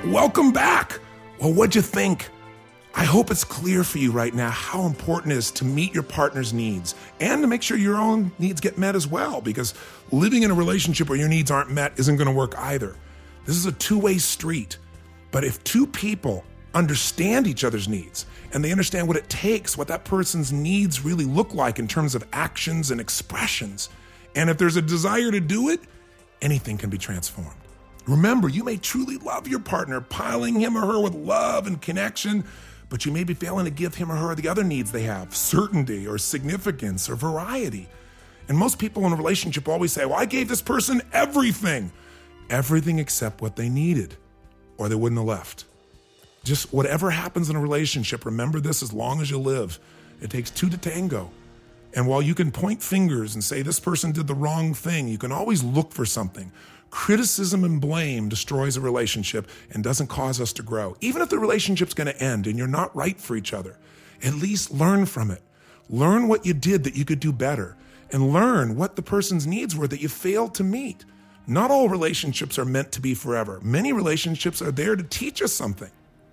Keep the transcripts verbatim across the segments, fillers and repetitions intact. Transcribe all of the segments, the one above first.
Welcome back. Well, what'd you think? I hope it's clear for you right now how important it is to meet your partner's needs and to make sure your own needs get met as well, because living in a relationship where your needs aren't met isn't going to work either. This is a two-way street. But if two people understand each other's needs and they understand what it takes, what that person's needs really look like in terms of actions and expressions, and if there's a desire to do it, anything can be transformed. Remember, you may truly love your partner, piling him or her with love and connection, but you may be failing to give him or her the other needs they have, certainty or significance or variety. And most people in a relationship always say, well, I gave this person everything. Everything except what they needed, or they wouldn't have left. Just whatever happens in a relationship, remember this as long as you live. It takes two to tango. And while you can point fingers and say this person did the wrong thing, you can always look for something. Criticism and blame destroys a relationship and doesn't cause us to grow. Even if the relationship's going to end and you're not right for each other, at least learn from it. Learn what you did that you could do better, and learn what the person's needs were that you failed to meet. Not all relationships are meant to be forever. Many relationships are there to teach us something.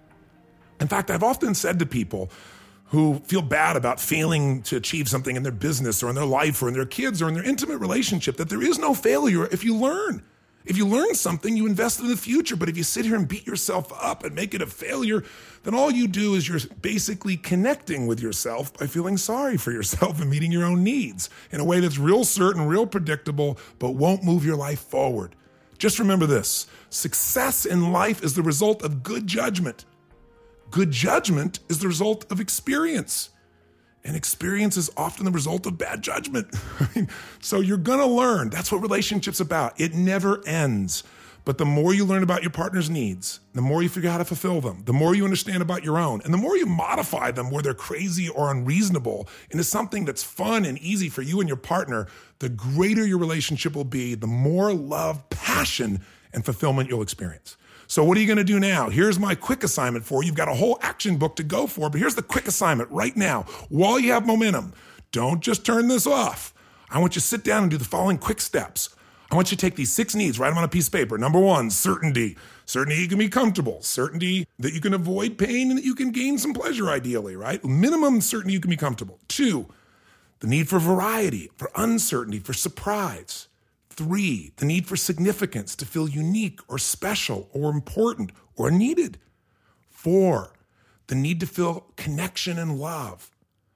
In fact, I've often said to people who feel bad about failing to achieve something in their business or in their life or in their kids or in their intimate relationship that there is no failure if you learn. If you learn something, you invest in the future. But if you sit here and beat yourself up and make it a failure, then all you do is you're basically connecting with yourself by feeling sorry for yourself and meeting your own needs in a way that's real certain, real predictable, but won't move your life forward. Just remember this: success in life is the result of good judgment. Good judgment is the result of experience. And experience is often the result of bad judgment. I mean, so you're gonna learn. That's what relationships about. It never ends. But the more you learn about your partner's needs, the more you figure out how to fulfill them, the more you understand about your own, and the more you modify them where they're crazy or unreasonable into something that's fun and easy for you and your partner, the greater your relationship will be, the more love, passion, and fulfillment you'll experience. So what are you going to do now? Here's my quick assignment for you. You've got a whole action book to go for, but here's the quick assignment right now. While you have momentum, don't just turn this off. I want you to sit down and do the following quick steps. I want you to take these six needs, write them on a piece of paper. Number one, certainty. Certainty you can be comfortable. Certainty that you can avoid pain and that you can gain some pleasure, ideally, right? Minimum certainty you can be comfortable. Two, the need for variety, for uncertainty, for surprise. Three, the need for significance, to feel unique or special or important or needed. Four, the need to feel connection and love.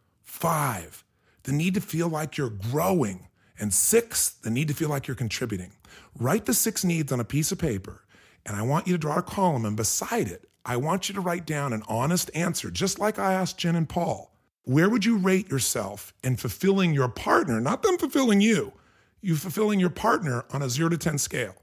Five, the need to feel like you're growing. And six, the need to feel like you're contributing. Write the six needs on a piece of paper, and I want you to draw a column, and beside it, I want you to write down an honest answer, just like I asked Jen and Paul. Where would you rate yourself in fulfilling your partner, not them fulfilling you, you fulfilling your partner on a zero to ten scale?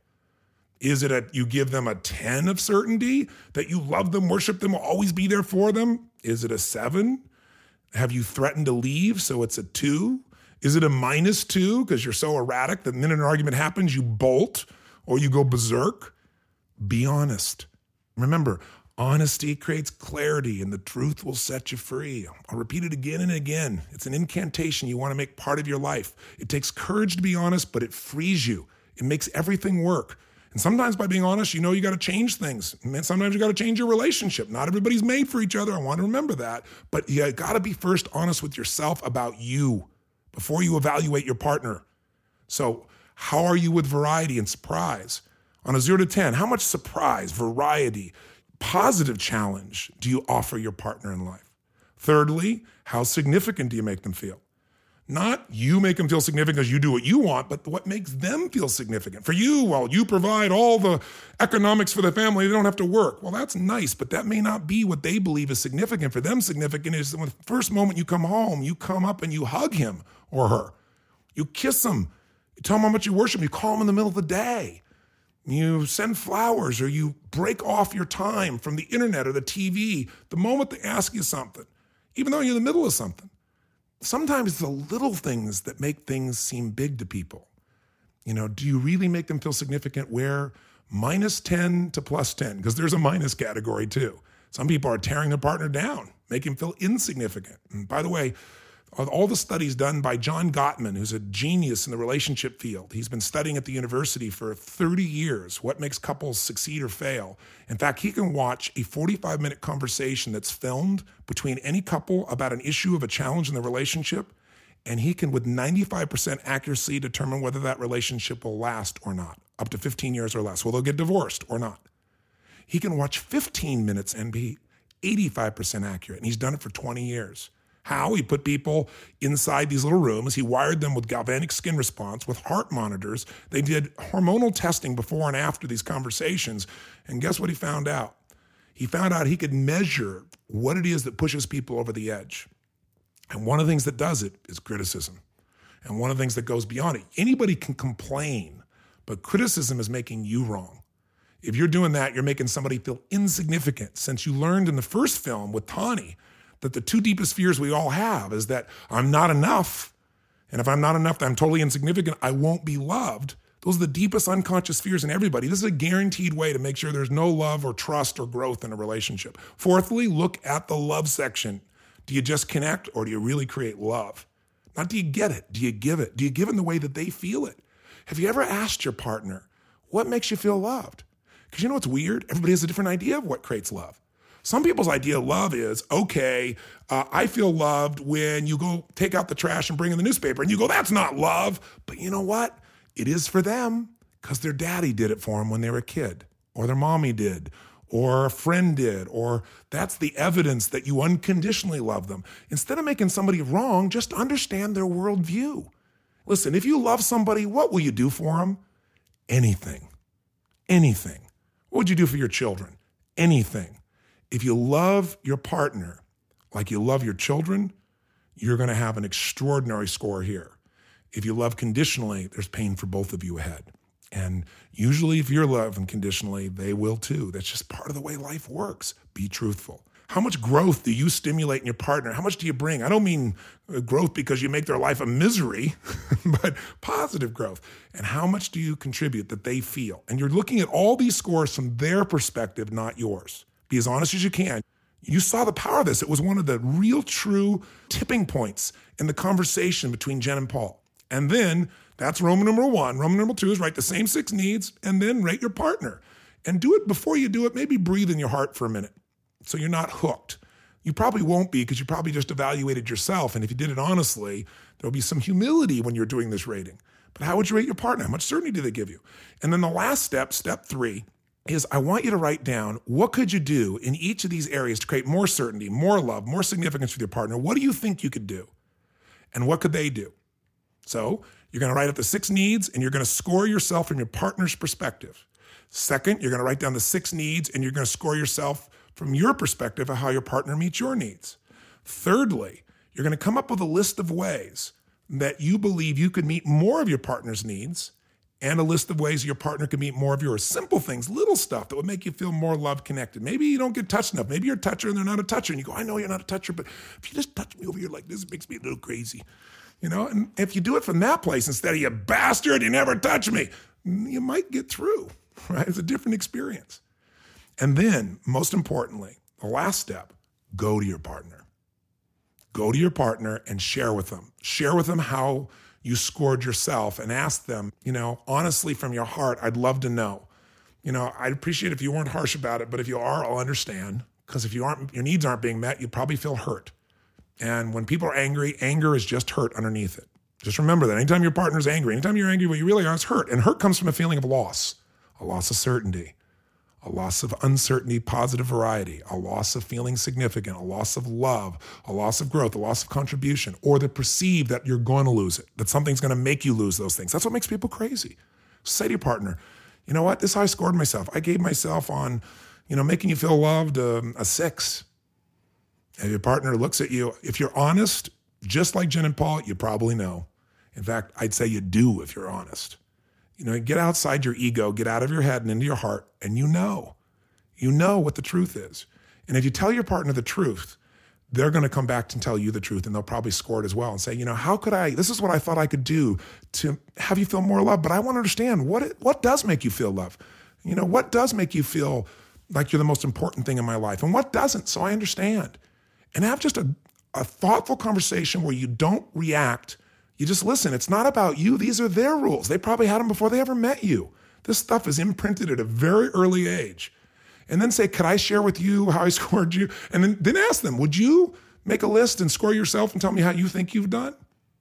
Is it a, you give them a ten of certainty, that you love them, worship them, will always be there for them? Is it a seven? Have you threatened to leave, so it's a two? Is it a minus two, because you're so erratic that the minute an argument happens, you bolt or you go berserk? Be honest. Remember, honesty creates clarity and the truth will set you free. I'll repeat it again and again. It's an incantation you want to make part of your life. It takes courage to be honest, but it frees you. It makes everything work. And sometimes by being honest, you know you got to change things. And sometimes you got to change your relationship. Not everybody's made for each other. I want to remember that. But you got to be first honest with yourself about you before you evaluate your partner. So how are you with variety and surprise? On a zero to ten, how much surprise, variety, positive challenge do you offer your partner in life? Thirdly, how significant do you make them feel? Not you make them feel significant because you do what you want, but what makes them feel significant. For you, well, you provide all the economics for the family, they don't have to work. Well, that's nice, but that may not be what they believe is significant. For them, significant is when the first moment you come home, you come up and you hug him or her. You kiss them. You tell them how much you worship. You call them in the middle of the day. You send flowers, or you break off your time from the internet or the T V the moment they ask you something, even though you're in the middle of something. Sometimes it's the little things that make things seem big to people. You know, do you really make them feel significant? Where minus ten to plus ten, because there's a minus category too. Some people are tearing their partner down, making them feel insignificant. And by the way, All the studies done by John Gottman, who's a genius in the relationship field. He's been studying at the university for thirty years, what makes couples succeed or fail. In fact, he can watch a forty-five minute conversation that's filmed between any couple about an issue of a challenge in the relationship, and he can, with ninety-five percent accuracy, determine whether that relationship will last or not, up to fifteen years or less. Will they get divorced or not? He can watch fifteen minutes and be eighty-five percent accurate, and he's done it for twenty years. How? He put people inside these little rooms. He wired them with galvanic skin response, with heart monitors. They did hormonal testing before and after these conversations. And guess what he found out? He found out he could measure what it is that pushes people over the edge. And one of the things that does it is criticism. And one of the things that goes beyond it. Anybody can complain, but criticism is making you wrong. If you're doing that, you're making somebody feel insignificant. Since you learned in the first film with Tawny that the two deepest fears we all have is that I'm not enough. And if I'm not enough, then I'm totally insignificant. I won't be loved. Those are the deepest unconscious fears in everybody. This is a guaranteed way to make sure there's no love or trust or growth in a relationship. Fourthly, look at the love section. Do you just connect, or do you really create love? Not do you get it, do you give it? Do you give it in the way that they feel it? Have you ever asked your partner, what makes you feel loved? Because you know what's weird? Everybody has a different idea of what creates love. Some people's idea of love is, okay, uh, I feel loved when you go take out the trash and bring in the newspaper. And you go, that's not love. But you know what? It is for them because their daddy did it for them when they were a kid, or their mommy did, or a friend did, or that's the evidence that you unconditionally love them. Instead of making somebody wrong, just understand their worldview. Listen, if you love somebody, what will you do for them? Anything. Anything. What would you do for your children? Anything. If you love your partner like you love your children, you're going to have an extraordinary score here. If you love conditionally, there's pain for both of you ahead. And usually if you're loving conditionally, they will too. That's just part of the way life works. Be truthful. How much growth do you stimulate in your partner? How much do you bring? I don't mean growth because you make their life a misery, but positive growth. And how much do you contribute that they feel? And you're looking at all these scores from their perspective, not yours. Be as honest as you can. You saw the power of this. It was one of the real true tipping points in the conversation between Jen and Paul. And then that's Roman number one. Roman number two is write the same six needs and then rate your partner. And do it before you do it. Maybe breathe in your heart for a minute so you're not hooked. You probably won't be because you probably just evaluated yourself. And if you did it honestly, there'll be some humility when you're doing this rating. But how would you rate your partner? How much certainty do they give you? And then the last step, step three, is I want you to write down what could you do in each of these areas to create more certainty, more love, more significance with your partner. What do you think you could do? And what could they do? So you're going to write up the six needs and you're going to score yourself from your partner's perspective. Second, you're going to write down the six needs and you're going to score yourself from your perspective of how your partner meets your needs. Thirdly, you're going to come up with a list of ways that you believe you could meet more of your partner's needs and a list of ways your partner can meet more of yours. Simple things, little stuff that would make you feel more love connected. Maybe you don't get touched enough. Maybe you're a toucher and they're not a toucher. And you go, I know you're not a toucher, but if you just touch me over here like this, it makes me a little crazy. You know, and if you do it from that place instead of you bastard, you never touch me, you might get through, right? It's a different experience. And then, most importantly, the last step, go to your partner. Go to your partner and share with them. Share with them how you scored yourself and ask them, you know, honestly from your heart, I'd love to know. You know, I'd appreciate if you weren't harsh about it, but if you are, I'll understand. Because if you aren't, your needs aren't being met, you probably feel hurt. And when people are angry, anger is just hurt underneath it. Just remember that anytime your partner's angry, anytime you're angry, what you really are is hurt. And hurt comes from a feeling of loss, a loss of certainty, a loss of uncertainty, positive variety, a loss of feeling significant, a loss of love, a loss of growth, a loss of contribution, or the perceive that you're going to lose it, that something's going to make you lose those things. That's what makes people crazy. Say to your partner, you know what? This is how I scored myself. I gave myself on, you know, making you feel loved um, a six. And your partner looks at you. If you're honest, just like Jen and Paul, you probably know. In fact, I'd say you do if you're honest. You know, get outside your ego, get out of your head and into your heart, and you know. You know what the truth is. And if you tell your partner the truth, they're going to come back and tell you the truth, and they'll probably score it as well and say, you know, how could I, this is what I thought I could do to have you feel more loved, but I want to understand what it, what does make you feel love? You know, what does make you feel like you're the most important thing in my life, and what doesn't, so I understand. And have just a a thoughtful conversation where you don't react. You just listen. It's not about you. These are their rules. They probably had them before they ever met you. This stuff is imprinted at a very early age. And then say, could I share with you how I scored you? And then, then ask them, would you make a list and score yourself and tell me how you think you've done?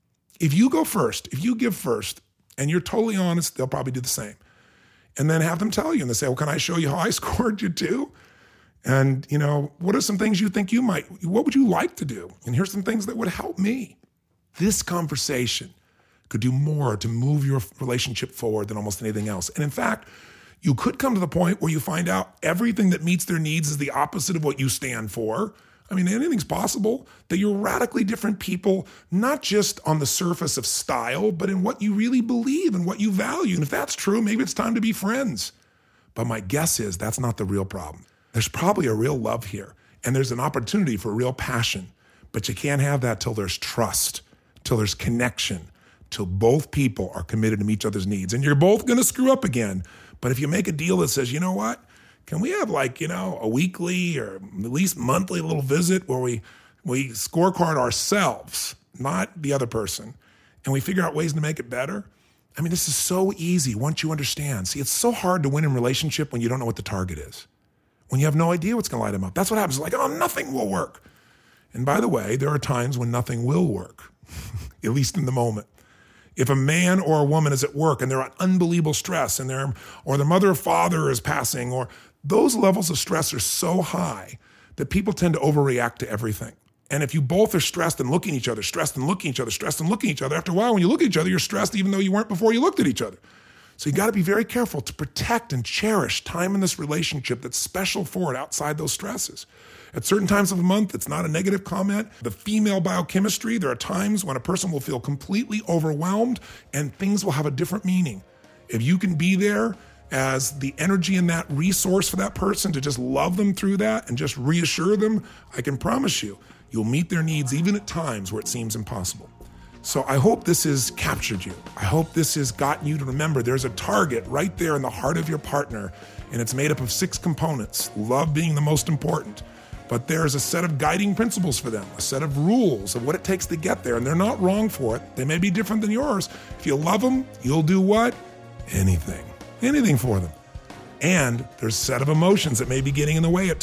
If you go first, if you give first, and you're totally honest, they'll probably do the same. And then have them tell you, and they say, well, can I show you how I scored you too? And, you know, what are some things you think you might, what would you like to do? And here's some things that would help me. This conversation could do more to move your relationship forward than almost anything else. And in fact, you could come to the point where you find out everything that meets their needs is the opposite of what you stand for. I mean, anything's possible, that you're radically different people, not just on the surface of style, but in what you really believe and what you value. And if that's true, maybe it's time to be friends. But my guess is that's not the real problem. There's probably a real love here, and there's an opportunity for real passion. But you can't have that till there's trust, till there's connection, till both people are committed to meet each other's needs. And you're both going to screw up again. But if you make a deal that says, you know what, can we have like, you know, a weekly or at least monthly little visit where we we scorecard ourselves, not the other person, and we figure out ways to make it better? I mean, this is so easy once you understand. See, it's so hard to win in a relationship when you don't know what the target is, when you have no idea what's going to light them up. That's what happens. Like, oh, nothing will work. And by the way, there are times when nothing will work, at least in the moment. If a man or a woman is at work and they're on unbelievable stress and they're, or their mother or father is passing, or those levels of stress are so high that people tend to overreact to everything. And if you both are stressed and looking at each other, stressed and looking at each other, stressed and looking at each other, after a while when you look at each other, you're stressed even though you weren't before you looked at each other. So you got to be very careful to protect and cherish time in this relationship that's special for it outside those stresses. At certain times of the month, it's not a negative comment. The female biochemistry, there are times when a person will feel completely overwhelmed and things will have a different meaning. If you can be there as the energy in that resource for that person to just love them through that and just reassure them, I can promise you, you'll meet their needs even at times where it seems impossible. So I hope this has captured you. I hope this has gotten you to remember there's a target right there in the heart of your partner, and it's made up of six components, love being the most important. But there's a set of guiding principles for them, a set of rules of what it takes to get there, and they're not wrong for it. They may be different than yours. If you love them, you'll do what? Anything. Anything for them. And there's a set of emotions that may be getting in the way at